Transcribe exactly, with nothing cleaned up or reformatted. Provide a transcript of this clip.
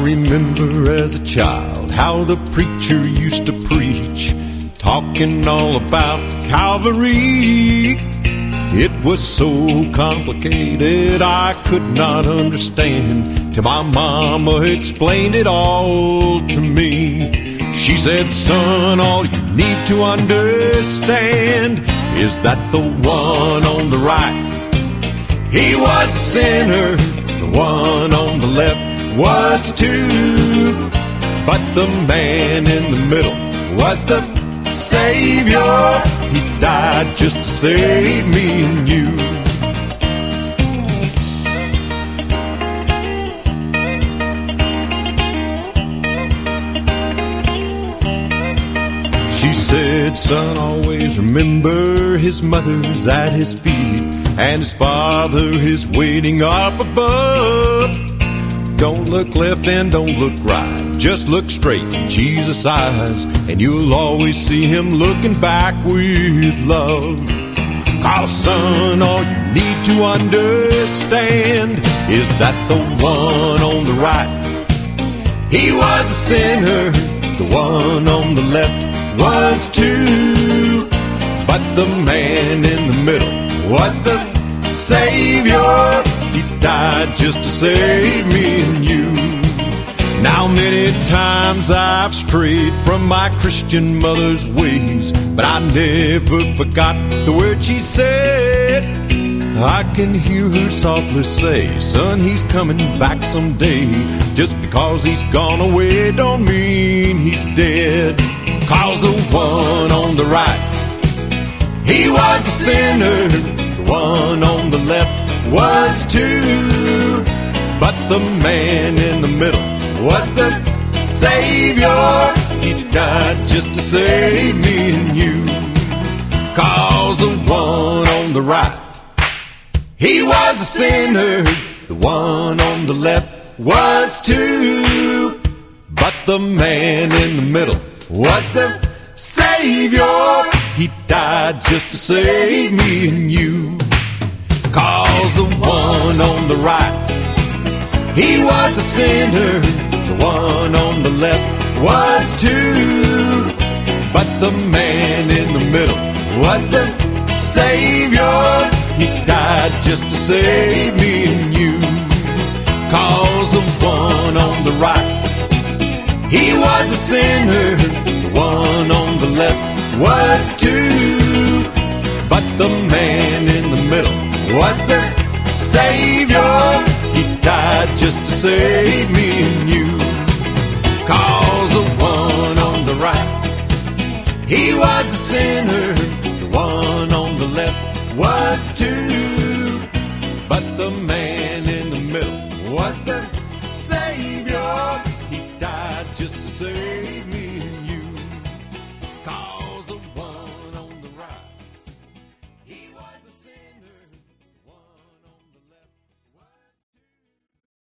remember as a child how the preacher used to preach, talking all about Calvary. It was so complicated I could not understand till my mama explained it all to me. She said, son, all you need to understand is that the one on the right, he was a sinner. The one on the left was too. But the man in the middle was the Savior. He died just to save me and you. She said, son, always remember his mother's at his feet and his father is waiting up above. Don't look left and don't look right, just look straight in Jesus' eyes, and you'll always see him looking back with love. 'Cause son, all you need to understand is that the one on the right, he was a sinner. The one on the left was too. But the man in the middle was the Savior. He died just to save me and you. Now many times I've strayed from my Christian mother's ways, but I never forgot the word she said. I can hear her softly say, son, he's coming back someday. Just because he's gone away don't mean he's dead. 'Cause the one on the right, he was a sinner. The one on the left was too. But the man in the middle was the Savior. He died just to save me and you. 'Cause the one on the right, he was a sinner. The one on the left was too. But the man in the middle was the Savior. He died just to save me and you. 'Cause the one on the right, he was a sinner. The one on the left was too. But the man in the middle was the Savior. He died just to save me and you. 'Cause the one on the right, he was a sinner. The one on the left was too. But the man in the middle was the Savior. He died just to save me and you. 'Cause the one on the right, he was a sinner. The one on the left was too. But the man in the middle was the Savior. He died just to save me.